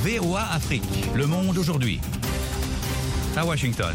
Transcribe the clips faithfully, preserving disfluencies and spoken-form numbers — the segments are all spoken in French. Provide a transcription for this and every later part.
V O A Afrique, Le Monde aujourd'hui. À Washington.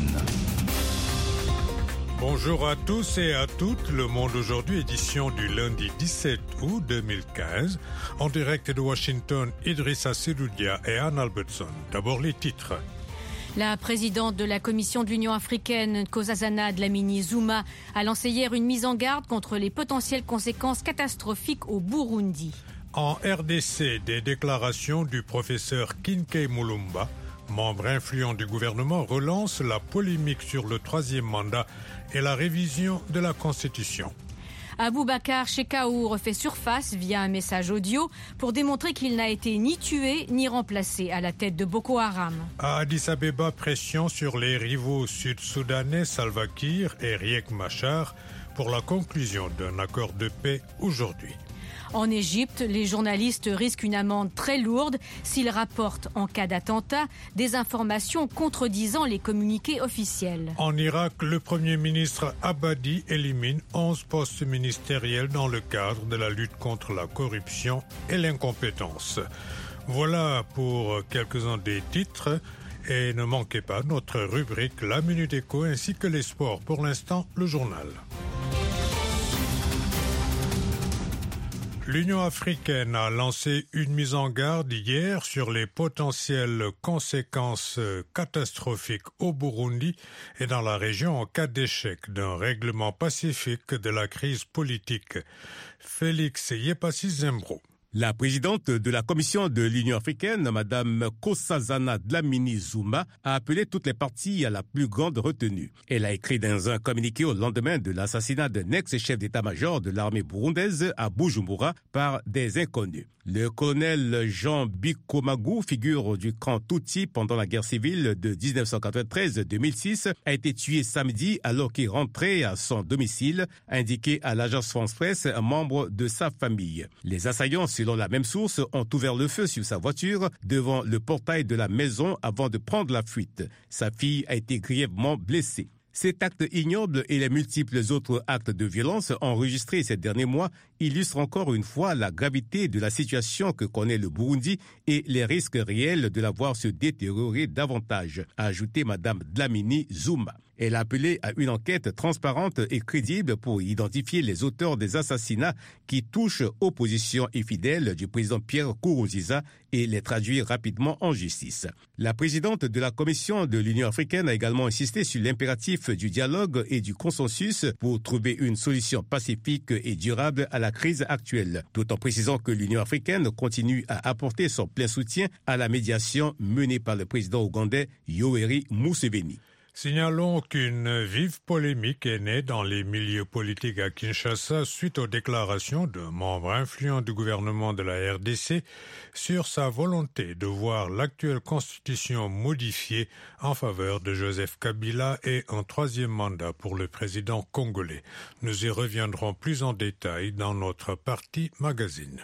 Bonjour à tous et à toutes, Le Monde aujourd'hui, édition du lundi dix-sept août deux mille quinze. En direct de Washington, Idrissa Seloudia et Anne Albertson. D'abord les titres. La présidente de la Commission de l'Union africaine, Nkosazana Dlamini Zuma, a lancé hier une mise en garde contre les potentielles conséquences catastrophiques au Burundi. En R D C, des déclarations du professeur Kinkei Mulumba, membre influent du gouvernement, relance la polémique sur le troisième mandat et la révision de la Constitution. Aboubacar Shekau refait surface via un message audio pour démontrer qu'il n'a été ni tué ni remplacé à la tête de Boko Haram. À Addis Abeba, pression sur les rivaux sud-soudanais Salva Kiir et Riek Machar pour la conclusion d'un accord de paix aujourd'hui. En Égypte, les journalistes risquent une amende très lourde s'ils rapportent, en cas d'attentat, des informations contredisant les communiqués officiels. En Irak, le Premier ministre Abadi élimine onze postes ministériels dans le cadre de la lutte contre la corruption et l'incompétence. Voilà pour quelques-uns des titres. Et ne manquez pas notre rubrique La Minute Éco ainsi que les sports. Pour l'instant, le journal. L'Union africaine a lancé une mise en garde hier sur les potentielles conséquences catastrophiques au Burundi et dans la région en cas d'échec d'un règlement pacifique de la crise politique. Félix Yepassi Zembro. La présidente de la Commission de l'Union africaine, Mme Nkosazana Dlamini Zuma, a appelé toutes les parties à la plus grande retenue. Elle a écrit dans un communiqué au lendemain de l'assassinat d'un ex-chef d'état-major de l'armée burundaise à Bujumbura par des inconnus. Le colonel Jean Bikomagu, figure du camp Tutsi pendant la guerre civile de dix-neuf cent quatre-vingt-treize à deux mille six, a été tué samedi alors qu'il rentrait à son domicile, a indiqué à l'agence France-Presse un membre de sa famille. Les assaillants, selon la même source, ont ouvert le feu sur sa voiture devant le portail de la maison avant de prendre la fuite. Sa fille a été grièvement blessée. Cet acte ignoble et les multiples autres actes de violence enregistrés ces derniers mois illustrent encore une fois la gravité de la situation que connaît le Burundi et les risques réels de la voir se détériorer davantage, a ajouté Mme Dlamini Zuma. Elle a appelé à une enquête transparente et crédible pour identifier les auteurs des assassinats qui touchent opposition et fidèles du président Pierre Nkurunziza et les traduire rapidement en justice. La présidente de la Commission de l'Union africaine a également insisté sur l'impératif du dialogue et du consensus pour trouver une solution pacifique et durable à la crise actuelle, tout en précisant que l'Union africaine continue à apporter son plein soutien à la médiation menée par le président ougandais Yoweri Museveni. Signalons qu'une vive polémique est née dans les milieux politiques à Kinshasa suite aux déclarations d'un membre influent du gouvernement de la R D C sur sa volonté de voir l'actuelle constitution modifiée en faveur de Joseph Kabila et un troisième mandat pour le président congolais. Nous y reviendrons plus en détail dans notre partie magazine.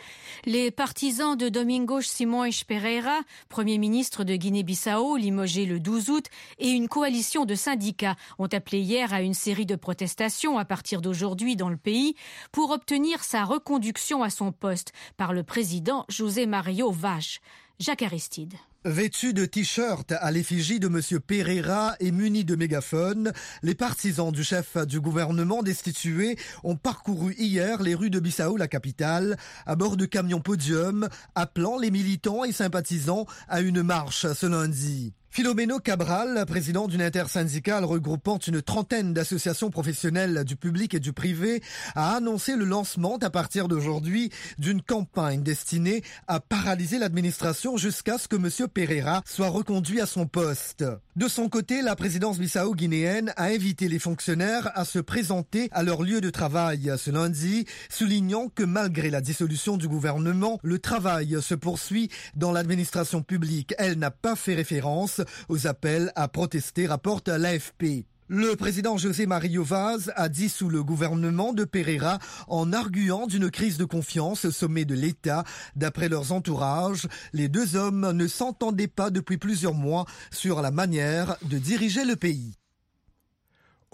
Les partisans de Domingos Simões Pereira, Premier ministre de Guinée-Bissau, limogé le douze août, et une coalition de syndicats ont appelé hier à une série de protestations à partir d'aujourd'hui dans le pays pour obtenir sa reconduction à son poste par le président José Mario Vaz. Jacques Aristide. Vêtus de t-shirt à l'effigie de M. Pereira et munis de mégaphones, les partisans du chef du gouvernement destitué ont parcouru hier les rues de Bissau, la capitale, à bord de camions podium, appelant les militants et sympathisants à une marche ce lundi. Filomeno Cabral, président d'une intersyndicale regroupant une trentaine d'associations professionnelles du public et du privé, a annoncé le lancement à partir d'aujourd'hui d'une campagne destinée à paralyser l'administration jusqu'à ce que M. Pereira soit reconduit à son poste. De son côté, la présidence bissau-guinéenne a invité les fonctionnaires à se présenter à leur lieu de travail ce lundi, soulignant que malgré la dissolution du gouvernement, le travail se poursuit dans l'administration publique. Elle n'a pas fait référence aux appels à protester, rapporte l'A F P. Le président José Mario Vaz a dissous le gouvernement de Pereira en arguant d'une crise de confiance au sommet de l'État. D'après leurs entourages, les deux hommes ne s'entendaient pas depuis plusieurs mois sur la manière de diriger le pays.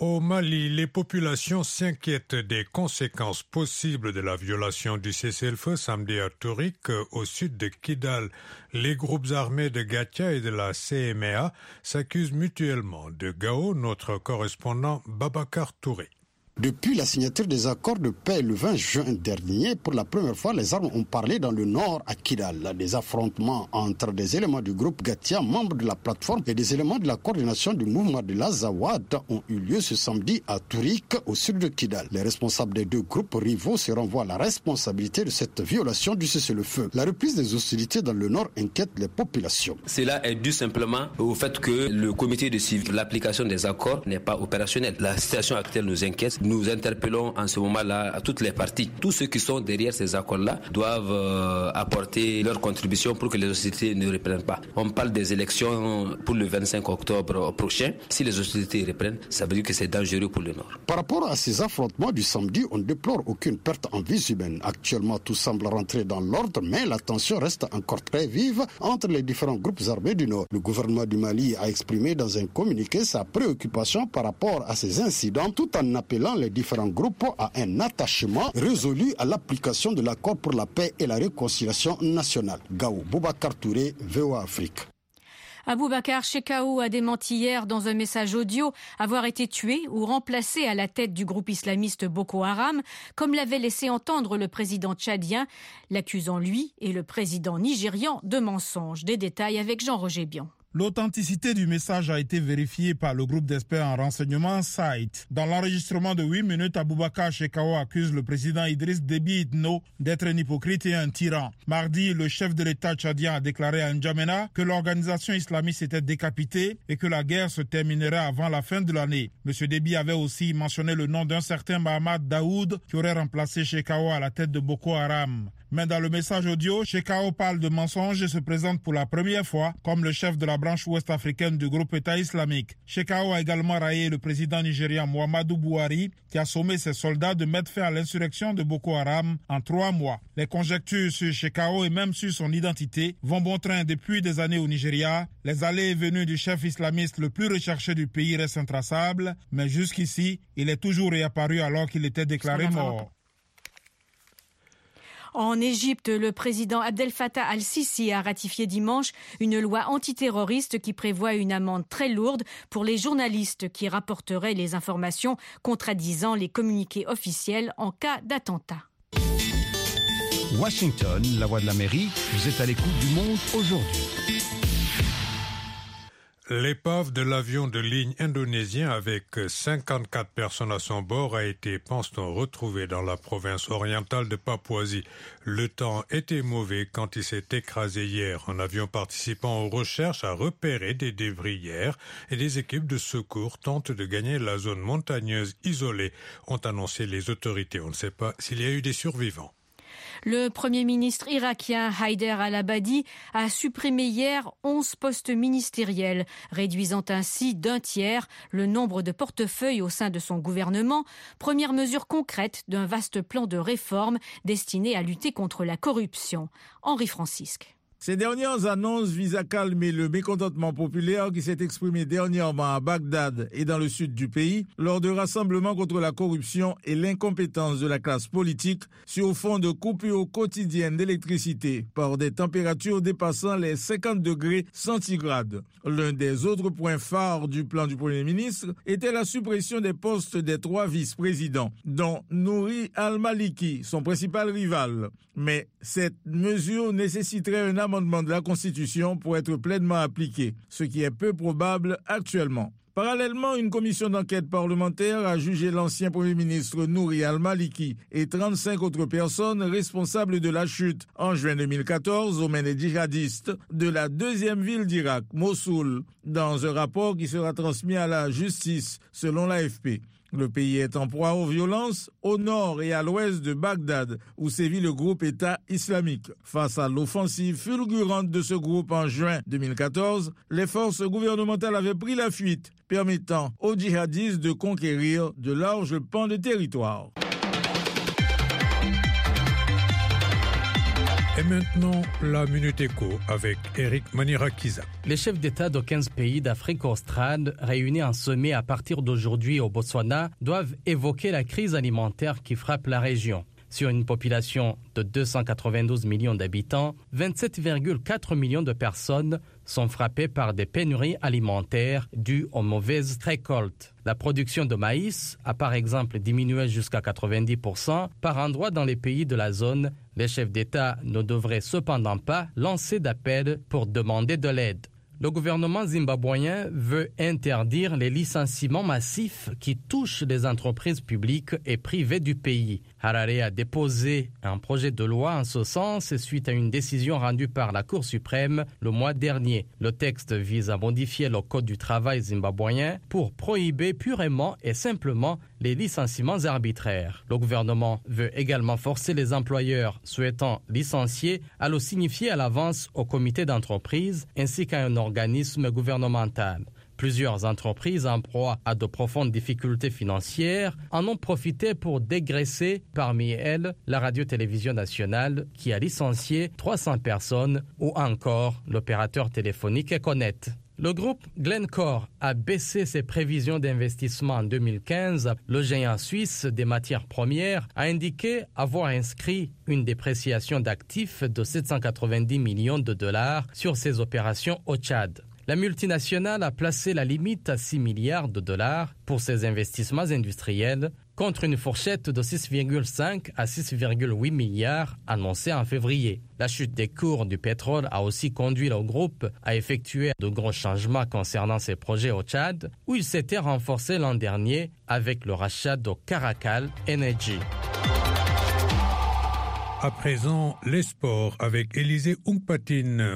Au Mali, les populations s'inquiètent des conséquences possibles de la violation du cessez-le-feu samedi à Tourik, au sud de Kidal. Les groupes armés de Gatia et de la C M A s'accusent mutuellement. De Gao, notre correspondant Babacar Touré. Depuis la signature des accords de paix le vingt juin dernier, pour la première fois, les armes ont parlé dans le nord à Kidal. Des affrontements entre des éléments du groupe Gatia, membres de la plateforme, et des éléments de la coordination du mouvement de l'Azawad ont eu lieu ce samedi à Tourik, au sud de Kidal. Les responsables des deux groupes rivaux se renvoient la responsabilité de cette violation du cessez-le-feu. La reprise des hostilités dans le nord inquiète les populations. Cela est dû simplement au fait que le comité de suivi, l'application des accords n'est pas opérationnelle. La situation actuelle nous inquiète. Nous interpellons en ce moment-là à toutes les parties. Tous ceux qui sont derrière ces accords-là doivent euh, apporter leur contribution pour que les hostilités ne reprennent pas. On parle des élections pour le vingt-cinq octobre prochain. Si les hostilités reprennent, ça veut dire que c'est dangereux pour le Nord. Par rapport à ces affrontements du samedi, on ne déplore aucune perte en vie humaine. Actuellement, tout semble rentrer dans l'ordre, mais la tension reste encore très vive entre les différents groupes armés du Nord. Le gouvernement du Mali a exprimé dans un communiqué sa préoccupation par rapport à ces incidents, tout en appelant les différents groupes à un attachement résolu à l'application de l'accord pour la paix et la réconciliation nationale. Gao, Boubacar Touré, V O A Afrique. Aboubacar Shekau a démenti hier dans un message audio avoir été tué ou remplacé à la tête du groupe islamiste Boko Haram, comme l'avait laissé entendre le président tchadien, l'accusant lui et le président nigérian de mensonges. Des détails avec Jean-Roger Bion. L'authenticité du message a été vérifiée par le groupe d'experts en renseignement S A I T. Dans l'enregistrement de huit minutes, Aboubacar Shekau accuse le président Idriss Déby Itno d'être un hypocrite et un tyran. Mardi, le chef de l'État tchadien a déclaré à N'Djamena que l'organisation islamiste était décapitée et que la guerre se terminerait avant la fin de l'année. M. Déby avait aussi mentionné le nom d'un certain Mahamad Daoud qui aurait remplacé Shekau à la tête de Boko Haram. Mais dans le message audio, Shekau parle de mensonges et se présente pour la première fois comme le chef de la branche ouest-africaine du groupe État islamique. Shekau a également raillé le président nigérian Muhammadu Buhari qui a sommé ses soldats de mettre fin à l'insurrection de Boko Haram en trois mois. Les conjectures sur Shekau et même sur son identité vont bon train depuis des années au Nigeria. Les allées et venues du chef islamiste le plus recherché du pays restent intraçables, mais jusqu'ici, il est toujours réapparu alors qu'il était déclaré mort. En Égypte, le président Abdel Fattah al-Sisi a ratifié dimanche une loi antiterroriste qui prévoit une amende très lourde pour les journalistes qui rapporteraient les informations contradisant les communiqués officiels en cas d'attentat. Washington, la voix de l'Amérique, vous êtes à l'écoute du monde aujourd'hui. L'épave de l'avion de ligne indonésien avec cinquante-quatre personnes à son bord a été, pense-t-on, retrouvée dans la province orientale de Papouasie. Le temps était mauvais quand il s'est écrasé hier. Un avion participant aux recherches a repéré des débris hier et des équipes de secours tentent de gagner la zone montagneuse isolée, ont annoncé les autorités. On ne sait pas s'il y a eu des survivants. Le Premier ministre irakien Haider al-Abadi a supprimé hier onze postes ministériels, réduisant ainsi d'un tiers le nombre de portefeuilles au sein de son gouvernement, première mesure concrète d'un vaste plan de réforme destiné à lutter contre la corruption. Henri Francisque. Ces dernières annonces visent à calmer le mécontentement populaire qui s'est exprimé dernièrement à Bagdad et dans le sud du pays lors de rassemblements contre la corruption et l'incompétence de la classe politique sur fond de coupures quotidiennes d'électricité par des températures dépassant les cinquante degrés centigrades. L'un des autres points phares du plan du Premier ministre était la suppression des postes des trois vice-présidents, dont Nouri al-Maliki, son principal rival. Mais cette mesure nécessiterait un amendement de la Constitution pour être pleinement appliquée, ce qui est peu probable actuellement. Parallèlement, une commission d'enquête parlementaire a jugé l'ancien Premier ministre Nouri al-Maliki et trente-cinq autres personnes responsables de la chute en juin deux mille quatorze aux mains des djihadistes de la deuxième ville d'Irak, Mossoul, dans un rapport qui sera transmis à la justice, selon l'A F P. Le pays est en proie aux violences au nord et à l'ouest de Bagdad, où sévit le groupe État islamique. Face à l'offensive fulgurante de ce groupe en juin deux mille quatorze, les forces gouvernementales avaient pris la fuite, permettant aux djihadistes de conquérir de larges pans de territoire. Et maintenant, la Minute Éco avec Eric Manirakiza. Les chefs d'État de quinze pays d'Afrique australe réunis en sommet à partir d'aujourd'hui au Botswana doivent évoquer la crise alimentaire qui frappe la région. Sur une population de deux cent quatre-vingt-douze millions d'habitants, vingt-sept virgule quatre millions de personnes sont frappées par des pénuries alimentaires dues aux mauvaises récoltes. La production de maïs a par exemple diminué jusqu'à quatre-vingt-dix pour cent par endroit dans les pays de la zone. Les chefs d'État ne devraient cependant pas lancer d'appel pour demander de l'aide. Le gouvernement zimbabwéen veut interdire les licenciements massifs qui touchent les entreprises publiques et privées du pays. Harare a déposé un projet de loi en ce sens suite à une décision rendue par la Cour suprême le mois dernier. Le texte vise à modifier le code du travail zimbabwéen pour prohiber purement et simplement les licenciements arbitraires. Le gouvernement veut également forcer les employeurs souhaitant licencier à le signifier à l'avance au comité d'entreprise ainsi qu'à un organisme gouvernemental. Plusieurs entreprises en proie à de profondes difficultés financières en ont profité pour dégraisser, parmi elles, la radio-télévision nationale qui a licencié trois cents personnes ou encore l'opérateur téléphonique Econet. Le groupe Glencore a baissé ses prévisions d'investissement en deux mille quinze. Le géant suisse des matières premières a indiqué avoir inscrit une dépréciation d'actifs de sept cent quatre-vingt-dix millions de dollars sur ses opérations au Tchad. La multinationale a placé la limite à six milliards de dollars pour ses investissements industriels contre une fourchette de six virgule cinq à six virgule huit milliards annoncée en février. La chute des cours du pétrole a aussi conduit le groupe à effectuer de gros changements concernant ses projets au Tchad, où il s'était renforcé l'an dernier avec le rachat de Caracal Energy. À présent, les sports avec Élisée Ungpatine.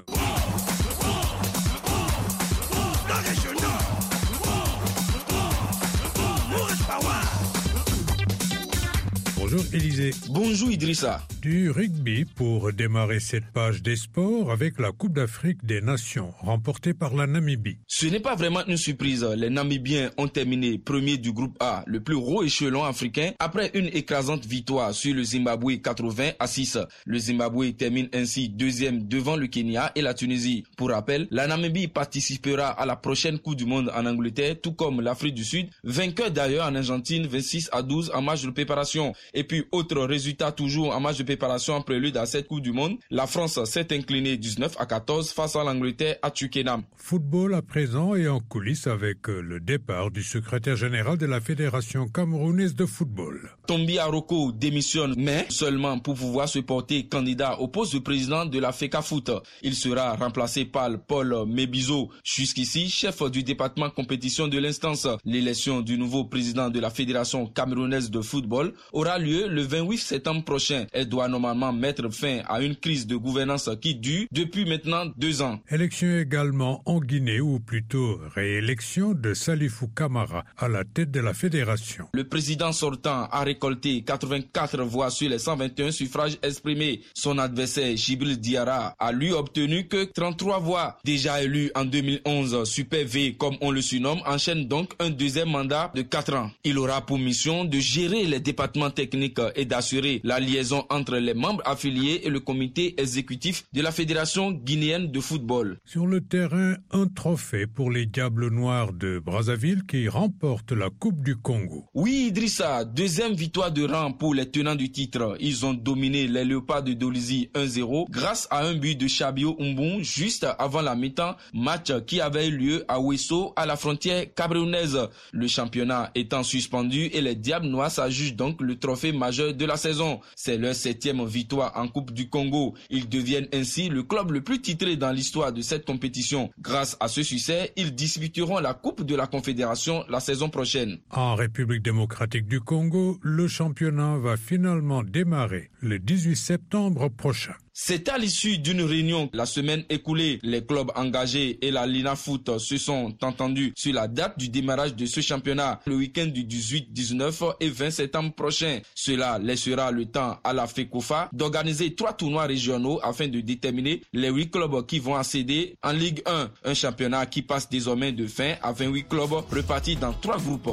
Bonjour Élisée. Bonjour Idrissa. Du rugby pour démarrer cette page des sports avec la Coupe d'Afrique des Nations remportée par la Namibie. Ce n'est pas vraiment une surprise. Les Namibiens ont terminé premier du groupe A, le plus haut échelon africain, après une écrasante victoire sur le Zimbabwe quatre-vingts à six. Le Zimbabwe termine ainsi deuxième devant le Kenya et la Tunisie. Pour rappel, la Namibie participera à la prochaine Coupe du Monde en Angleterre, tout comme l'Afrique du Sud, vainqueur d'ailleurs en Argentine vingt-six à douze en match de préparation. Et puis, autre résultat toujours en match de préparation en prélude à cette Coupe du Monde, la France s'est inclinée dix-neuf à quatorze face à l'Angleterre à Twickenham. Football à présent et en coulisses avec le départ du secrétaire général de la Fédération camerounaise de football. Tombi Aroko démissionne, mais seulement pour pouvoir se porter candidat au poste de président de la FECAFOOT. Il sera remplacé par Paul Mebizo, jusqu'ici chef du département compétition de l'instance. L'élection du nouveau président de la Fédération camerounaise de football aura lieu le vingt-huit septembre prochain. Elle doit normalement mettre fin à une crise de gouvernance qui dure depuis maintenant deux ans. Élection également en Guinée, ou plutôt réélection de Salifou Camara à la tête de la fédération. Le président sortant a récolté quatre-vingt-quatre voix sur les cent vingt et un suffrages exprimés. Son adversaire Djibril Diarra a lui obtenu que trente-trois voix. Déjà élu en deux mille onze, Super V comme on le surnomme, enchaîne donc un deuxième mandat de quatre ans. Il aura pour mission de gérer les départements techniques et d'assurer la liaison entre les membres affiliés et le comité exécutif de la Fédération guinéenne de football. Sur le terrain, un trophée pour les Diables Noirs de Brazzaville qui remportent la Coupe du Congo. Oui Idrissa, deuxième victoire de rang pour les tenants du titre. Ils ont dominé les Léopards de Dolisie un zéro grâce à un but de Chabio Umbou juste avant la mi-temps, match qui avait eu lieu à Ouesso à la frontière camerounaise. Le championnat étant suspendu et les Diables Noirs s'ajugent donc le trophée majeur de la saison. C'est leur septième victoire en Coupe du Congo. Ils deviennent ainsi le club le plus titré dans l'histoire de cette compétition. Grâce à ce succès, ils disputeront la Coupe de la Confédération la saison prochaine. En République démocratique du Congo, le championnat va finalement démarrer le dix-huit septembre prochain. C'est à l'issue d'une réunion la semaine écoulée. Les clubs engagés et la Linafoot se sont entendus sur la date du démarrage de ce championnat le week-end du dix-huit, dix-neuf et vingt septembre prochain. Cela laissera le temps à la FECOFA d'organiser trois tournois régionaux afin de déterminer les huit clubs qui vont accéder en Ligue un. Un championnat qui passe désormais de vingt à vingt-huit clubs repartis dans trois groupes.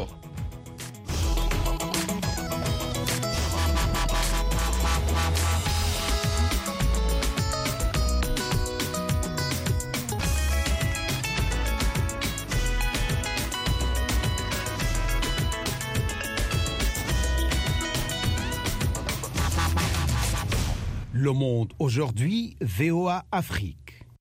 Le Monde aujourd'hui, V O A Afrique.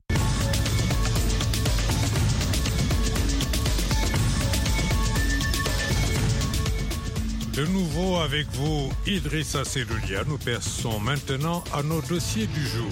De nouveau avec vous, Idrissa Seloulia. Nous passons maintenant à nos dossiers du jour.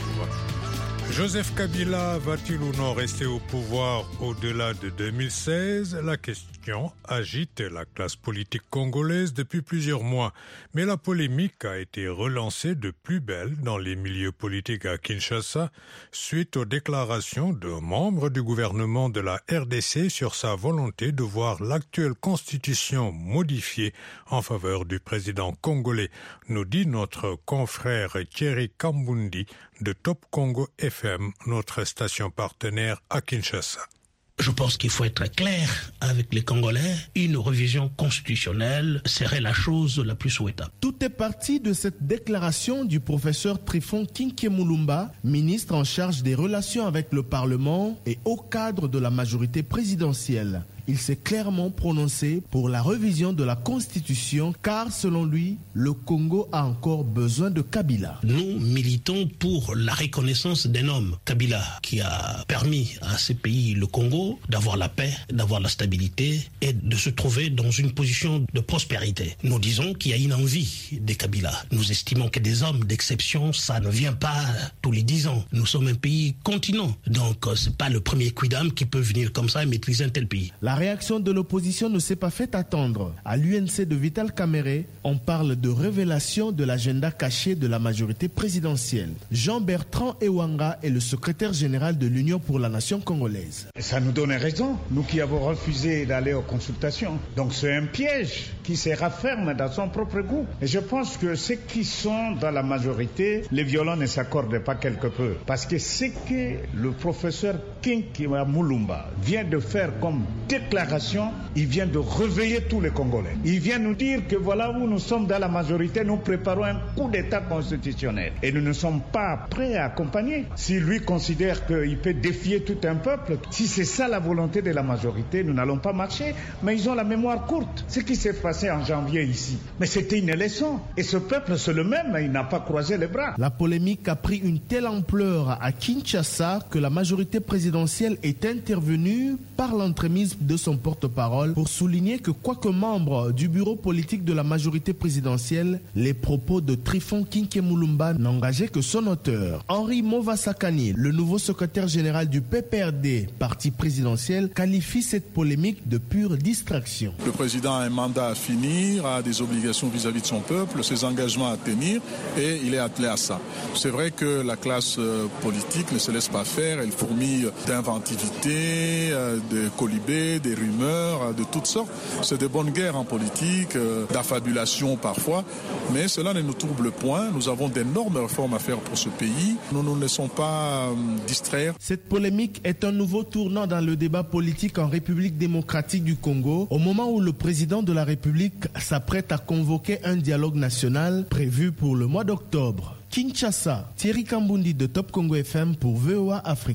Joseph Kabila va-t-il ou non rester au pouvoir au-delà de deux mille seize? La question agite la classe politique congolaise depuis plusieurs mois. Mais la polémique a été relancée de plus belle dans les milieux politiques à Kinshasa suite aux déclarations de membres du gouvernement de la R D C sur sa volonté de voir l'actuelle constitution modifiée en faveur du président congolais, nous dit notre confrère Thierry Kambundi de Top Congo F M, notre station partenaire à Kinshasa. Je pense qu'il faut être clair avec les Congolais. Une révision constitutionnelle serait la chose la plus souhaitable. Tout est parti de cette déclaration du professeur Tryphon Kinkemulumba, ministre en charge des relations avec le Parlement et au cadre de la majorité présidentielle. Il s'est clairement prononcé pour la révision de la Constitution car, selon lui, le Congo a encore besoin de Kabila. Nous militons pour la reconnaissance d'un homme, Kabila, qui a permis à ce pays, le Congo, d'avoir la paix, d'avoir la stabilité et de se trouver dans une position de prospérité. Nous disons qu'il y a une envie de Kabila. Nous estimons que des hommes d'exception, ça ne vient pas tous les dix ans. Nous sommes un pays continent, donc c'est pas le premier quidam qui peut venir comme ça et maîtriser un tel pays. La réaction de l'opposition ne s'est pas fait attendre. À l'U N C de Vital Kamerhe, on parle de révélation de l'agenda caché de la majorité présidentielle. Jean-Bertrand Ewanga est le secrétaire général de l'Union pour la nation congolaise. Ça nous donne raison, nous qui avons refusé d'aller aux consultations. Donc c'est un piège qui se rafferme dans son propre goût. Et je pense que ceux qui sont dans la majorité, les violents ne s'accordent pas quelque peu. Parce que ce que le professeur Kinkemulumba vient de faire comme déclaration, il vient de réveiller tous les Congolais. Il vient nous dire que voilà où nous sommes dans la majorité, nous préparons un coup d'État constitutionnel. Et nous ne sommes pas prêts à accompagner. Si lui considère qu'il peut défier tout un peuple, si c'est ça la volonté de la majorité, nous n'allons pas marcher. Mais ils ont la mémoire courte. Ce qui s'est passé en janvier ici, mais c'était une leçon. Et ce peuple, c'est le même, il n'a pas croisé les bras. La polémique a pris une telle ampleur à Kinshasa que la majorité présidentielle est intervenue par l'entremise de son porte-parole pour souligner que, quoique membre du bureau politique de la majorité présidentielle, les propos de Tryphon Kinkemulumba n'engageaient que son auteur. Henri Movasakani, le nouveau secrétaire général du P P R D, parti présidentiel, qualifie cette polémique de pure distraction. Le président a un mandat à finir, a des obligations vis-à-vis de son peuple, ses engagements à tenir, et il est attelé à ça. C'est vrai que la classe politique ne se laisse pas faire, elle fourmille d'inventivité, de colibés, des rumeurs, de toutes sortes. C'est de bonnes guerres en politique, d'affabulation parfois, mais cela ne nous trouble point. Nous avons d'énormes réformes à faire pour ce pays. Nous ne nous laissons pas distraire. Cette polémique est un nouveau tournant dans le débat politique en République démocratique du Congo, au moment où le président de la République s'apprête à convoquer un dialogue national prévu pour le mois d'octobre. Kinshasa, Thierry Kambundi de Top Congo F M pour V O A Afrique.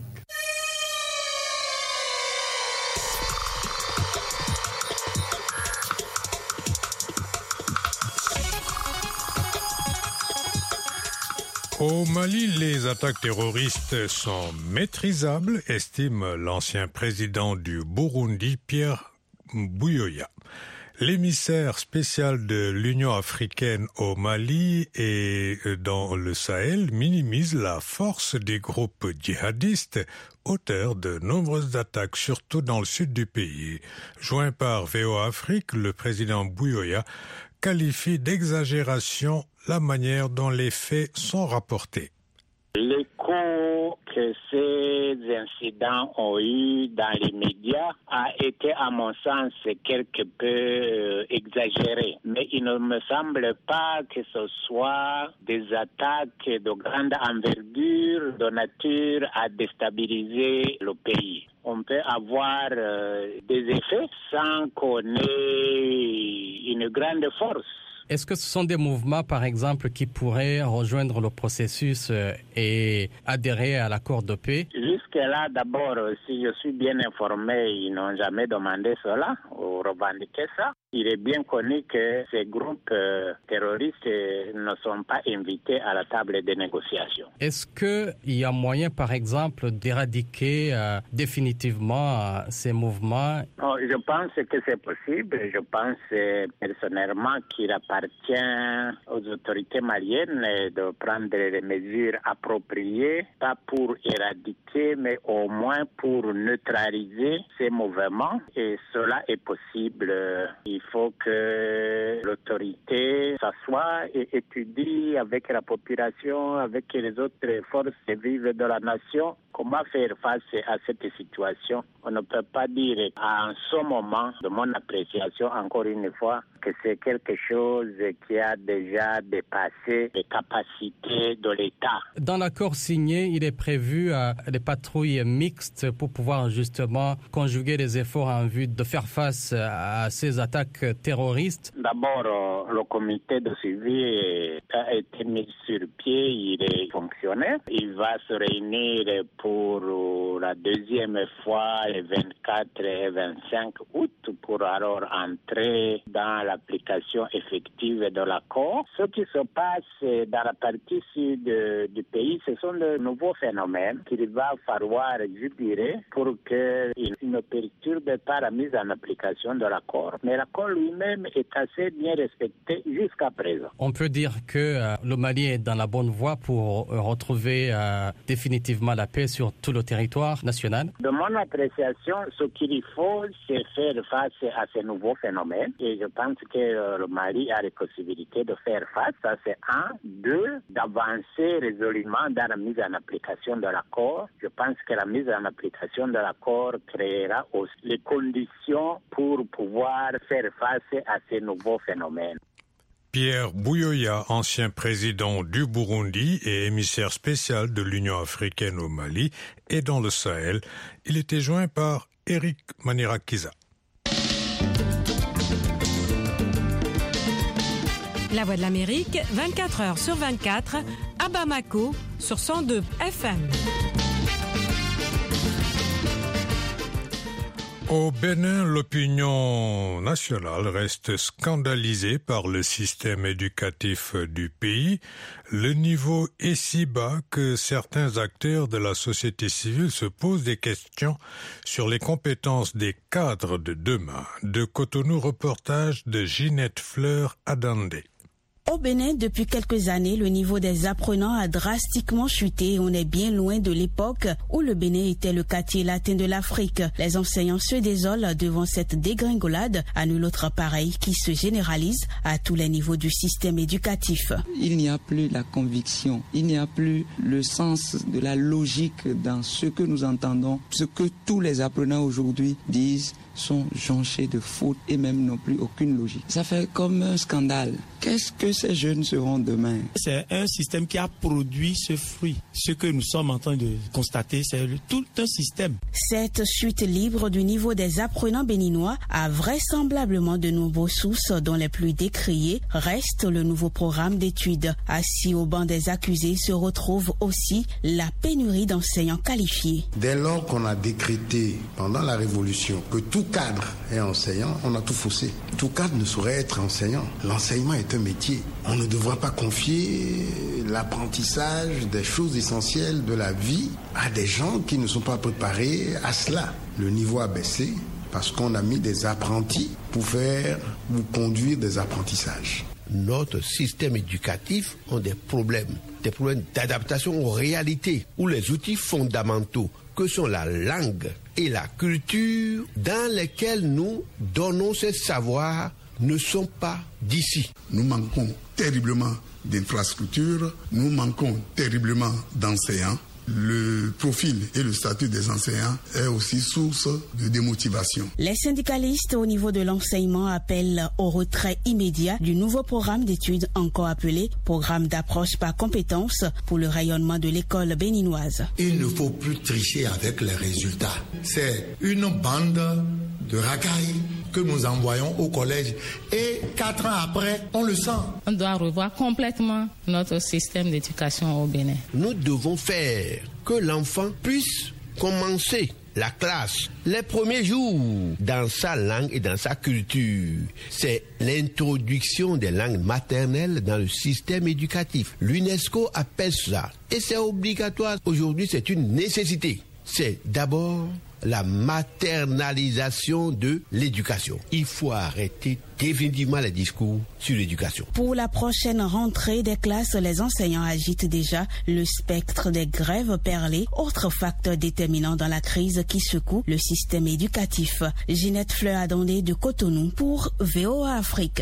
Au Mali, les attaques terroristes sont maîtrisables, estime l'ancien président du Burundi, Pierre Buyoya. L'émissaire spécial de l'Union africaine au Mali et dans le Sahel minimise la force des groupes djihadistes, auteurs de nombreuses attaques, surtout dans le sud du pays. Joint par V O A Afrique, le président Buyoya qualifie d'exagération la manière dont les faits sont rapportés. L'écho que ces incidents ont eu dans les médias a été, à mon sens, quelque peu exagéré. Mais il ne me semble pas que ce soit des attaques de grande envergure, de nature à déstabiliser le pays. On peut avoir euh, des effets sans qu'on ait une grande force Est-ce que ce sont des mouvements, par exemple, qui pourraient rejoindre le processus et adhérer à l'accord de paix? Jusque-là, d'abord, si je suis bien informé, ils n'ont jamais demandé cela ou revendiqué ça. Il est bien connu que ces groupes euh, terroristes euh, ne sont pas invités à la table des négociations. Est-ce qu'il y a moyen, par exemple, d'éradiquer euh, définitivement euh, ces mouvements? Oh, je pense que c'est possible. Je pense euh, personnellement qu'il appartient aux autorités maliennes de prendre les mesures appropriées, pas pour éradiquer, mais au moins pour neutraliser ces mouvements. Et cela est possible. Il Il faut que l'autorité s'assoie et étudie avec la population, avec les autres forces vives de la nation, comment faire face à cette situation. On ne peut pas dire à ce moment de mon appréciation, encore une fois, que c'est quelque chose qui a déjà dépassé les capacités de l'État. Dans l'accord signé, il est prévu euh, des patrouilles mixtes pour pouvoir justement conjuguer les efforts en vue de faire face à ces attaques terroristes. D'abord, euh, le comité de suivi a été mis sur pied, il est fonctionnel. Il va se réunir pour la deuxième fois le vingt-quatre et vingt-cinq août pour alors entrer dans l'application effective de l'accord. Ce qui se passe dans la partie sud du pays, ce sont de nouveaux phénomènes qu'il va falloir, je dirais, pour qu'ils ne perturbent pas la mise en application de l'accord. Mais l'accord lui-même est assez bien respecté jusqu'à présent. On peut dire que euh, le Mali est dans la bonne voie pour euh, retrouver euh, définitivement la paix sur tout le territoire national. De mon appréciation, ce qu'il faut, c'est faire face à ces nouveaux phénomènes. Et je pense que euh, le Mali a les possibilités de faire face. Ça, c'est un. Deux, d'avancer résolument dans la mise en application de l'accord. Je pense que la mise en application de l'accord créera aussi les conditions pour pouvoir faire face à ces nouveaux phénomènes. Pierre Buyoya, ancien président du Burundi et émissaire spécial de l'Union africaine au Mali et dans le Sahel, il était joint par Eric Manirakiza. La Voix de l'Amérique, vingt-quatre heures sur vingt-quatre, à Bamako, sur cent deux F M. Au Bénin, l'opinion nationale reste scandalisée par le système éducatif du pays. Le niveau est si bas que certains acteurs de la société civile se posent des questions sur les compétences des cadres de demain. De Cotonou, reportage de Ginette Fleur Adandé. Au Bénin, depuis quelques années, le niveau des apprenants a drastiquement chuté et on est bien loin de l'époque où le Bénin était le quartier latin de l'Afrique. Les enseignants se désolent devant cette dégringolade, à nul autre pareil, qui se généralise à tous les niveaux du système éducatif. Il n'y a plus la conviction, il n'y a plus le sens de la logique dans ce que nous entendons. Ce que tous les apprenants aujourd'hui disent sont jonchés de fautes et même n'ont plus aucune logique. Ça fait comme un scandale. Qu'est-ce que ces jeunes seront demain? C'est un système qui a produit ce fruit. Ce que nous sommes en train de constater, c'est tout un système. Cette chute libre du niveau des apprenants béninois a vraisemblablement de nombreuses sources dont les plus décriées restent le nouveau programme d'études. Assis au banc des accusés se retrouve aussi la pénurie d'enseignants qualifiés. Dès lors qu'on a décrété pendant la Révolution que tout cadre est enseignant, on a tout faussé. Tout cadre ne saurait être enseignant. L'enseignement est un métier. On ne devra pas confier l'apprentissage des choses essentielles de la vie à des gens qui ne sont pas préparés à cela. Le niveau a baissé parce qu'on a mis des apprentis pour faire ou conduire des apprentissages. Notre système éducatif a des problèmes, des problèmes d'adaptation aux réalités, où les outils fondamentaux que sont la langue et la culture dans lesquels nous donnons ce savoir ne sont pas d'ici. Nous manquons terriblement d'infrastructures, nous manquons terriblement d'enseignants. Le profil et le statut des enseignants est aussi source de démotivation. Les syndicalistes au niveau de l'enseignement appellent au retrait immédiat du nouveau programme d'études encore appelé programme d'approche par compétences pour le rayonnement de l'école béninoise. Il ne faut plus tricher avec les résultats. C'est une bande de racailles que nous envoyons au collège. Et quatre ans après, on le sent. On doit revoir complètement notre système d'éducation au Bénin. Nous devons faire que l'enfant puisse commencer la classe les premiers jours dans sa langue et dans sa culture. C'est l'introduction des langues maternelles dans le système éducatif. L'UNESCO appelle ça, et c'est obligatoire. Aujourd'hui, c'est une nécessité. C'est d'abord la maternalisation de l'éducation. Il faut arrêter définitivement les discours sur l'éducation. Pour la prochaine rentrée des classes, les enseignants agitent déjà le spectre des grèves perlées, autre facteur déterminant dans la crise qui secoue le système éducatif. Ginette Fleur-Adondé de Cotonou pour V O A Afrique.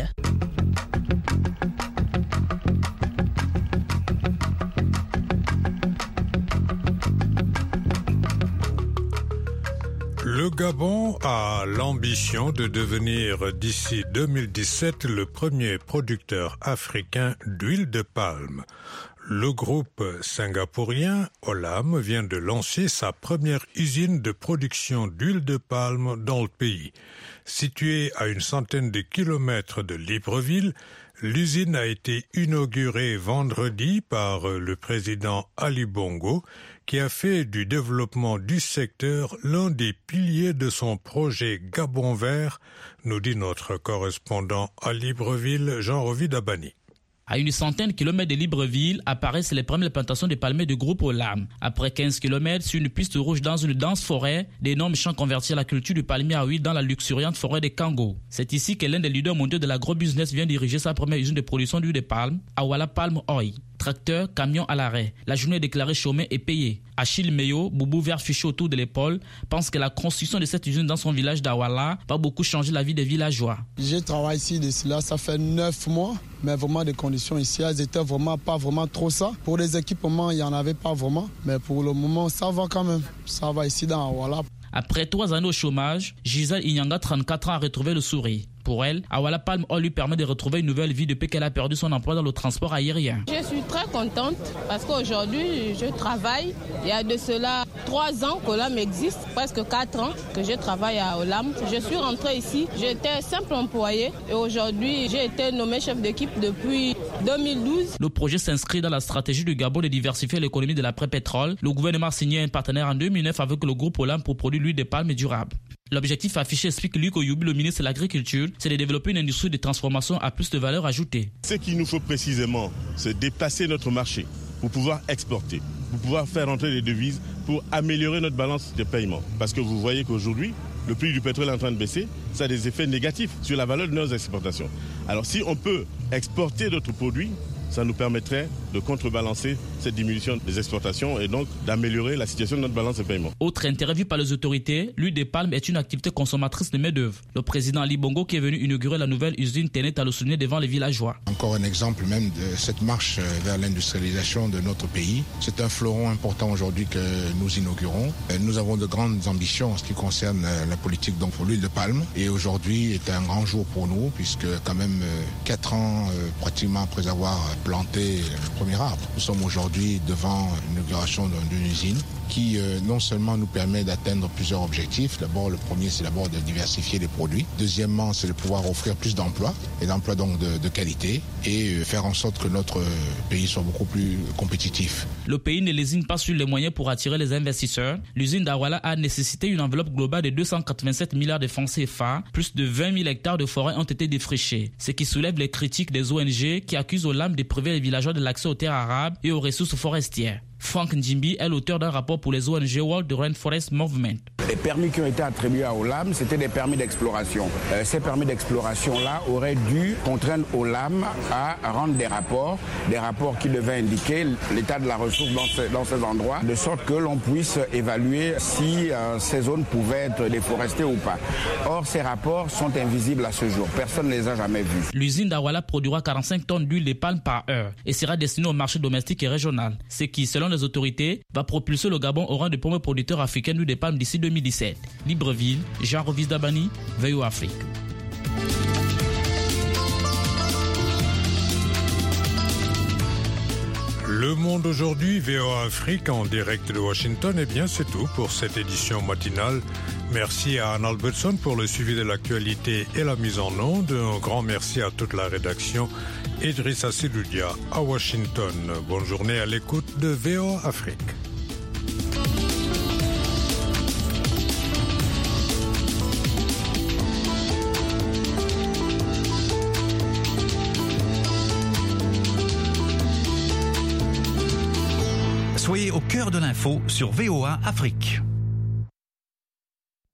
Le Gabon a l'ambition de devenir d'ici deux mille dix-sept le premier producteur africain d'huile de palme. Le groupe singapourien Olam vient de lancer sa première usine de production d'huile de palme dans le pays. Située à une centaine de kilomètres de Libreville, l'usine a été inaugurée vendredi par le président Ali Bongo, qui a fait du développement du secteur l'un des piliers de son projet Gabon Vert, nous dit notre correspondant à Libreville, Jean-Rovi Dabani. À une centaine de kilomètres de Libreville apparaissent les premières plantations de palmiers du groupe Olam. Après quinze kilomètres, sur une piste rouge dans une dense forêt, d'énormes champs convertis à la culture du palmier à huile dans la luxuriante forêt des Kango. C'est ici que l'un des leaders mondiaux de l'agro-business vient diriger sa première usine de production d'huile de palme, Awala Palm Oil. Tracteur, camion à l'arrêt. La journée est déclarée chômée et payée. Achille Meyo, boubou vert fiché autour de l'épaule, pense que la construction de cette usine dans son village d'Awala va beaucoup changer la vie des villageois. J'ai travaillé ici de cela, ça fait neuf mois, mais vraiment des conditions ici, elles étaient vraiment pas vraiment trop ça. Pour les équipements, il n'y en avait pas vraiment, mais pour le moment, ça va quand même. Ça va ici dans Awala. Après trois années au chômage, Gisèle Inyanga, trente-quatre ans, a retrouvé le sourire. Pour elle, Awala Palm Oil lui permet de retrouver une nouvelle vie depuis qu'elle a perdu son emploi dans le transport aérien. Je suis très contente parce qu'aujourd'hui, je travaille. Il y a de cela trois ans qu'Olam existe, presque quatre ans que je travaille à Olam. Je suis rentrée ici, j'étais simple employé et aujourd'hui, j'ai été nommée chef d'équipe depuis deux mille douze. Le projet s'inscrit dans la stratégie du Gabon de diversifier l'économie de l'après-pétrole. Le gouvernement a signé un partenaire en deux mille neuf avec le groupe Olam pour produire l'huile de palme durable. L'objectif affiché, explique Luc Oyoubi, le ministre de l'Agriculture, c'est de développer une industrie de transformation à plus de valeur ajoutée. Ce qu'il nous faut précisément, c'est déplacer notre marché pour pouvoir exporter, pour pouvoir faire entrer les devises, pour améliorer notre balance de paiement. Parce que vous voyez qu'aujourd'hui, le prix du pétrole est en train de baisser, ça a des effets négatifs sur la valeur de nos exportations. Alors si on peut exporter d'autres produits, ça nous permettrait de contrebalancer cette diminution des exportations et donc d'améliorer la situation de notre balance de paiement. Autre intérêt vu par les autorités, l'huile de palme est une activité consommatrice de main-d'œuvre. Le président Ali Bongo, qui est venu inaugurer la nouvelle usine, tenait à le souligner devant les villageois. Encore un exemple même de cette marche vers l'industrialisation de notre pays. C'est un fleuron important aujourd'hui que nous inaugurons. Nous avons de grandes ambitions en ce qui concerne la politique donc pour l'huile de palme. Et aujourd'hui est un grand jour pour nous, puisque quand même quatre ans pratiquement après avoir planté le premier arbre. Nous sommes aujourd'hui devant l'inauguration d'une usine qui euh, non seulement nous permet d'atteindre plusieurs objectifs. D'abord, le premier, c'est d'abord de diversifier les produits. Deuxièmement, c'est de pouvoir offrir plus d'emplois, et d'emplois donc de, de qualité, et euh, faire en sorte que notre euh, pays soit beaucoup plus compétitif. Le pays ne lésine pas sur les moyens pour attirer les investisseurs. L'usine d'Awala a nécessité une enveloppe globale de deux cent quatre-vingt-sept milliards de francs C F A. Plus de vingt mille hectares de forêt ont été défrichés, ce qui soulève les critiques des O N G qui accusent Olam de priver les villageois de l'accès aux terres arables et aux ressources forestières. Frank Njimbi est l'auteur d'un rapport pour les O N G World Rainforest Movement. Les permis qui ont été attribués à Olam, c'était des permis d'exploration. Euh, ces permis d'exploration-là auraient dû contraindre Olam à rendre des rapports, des rapports qui devaient indiquer l'état de la ressource dans ces, dans ces endroits, de sorte que l'on puisse évaluer si euh, ces zones pouvaient être déforestées ou pas. Or, ces rapports sont invisibles à ce jour. Personne ne les a jamais vus. L'usine d'Awala produira quarante-cinq tonnes d'huile de palme par heure et sera destinée au marché domestique et régional, ce qui, selon les autorités, va propulser le Gabon au rang de premier producteur africain d'huile de palme d'ici deux mille dix-sept. Libreville, Jean-Rovis Dabani, V O A Afrique. Le Monde aujourd'hui, V O A Afrique en direct de Washington. Eh bien, c'est tout pour cette édition matinale. Merci à Anne Albertson pour le suivi de l'actualité et la mise en onde. Un grand merci à toute la rédaction. Idrissa Sidoudia à Washington. Bonne journée à l'écoute de V O A Afrique. Soyez au cœur de l'info sur V O A Afrique.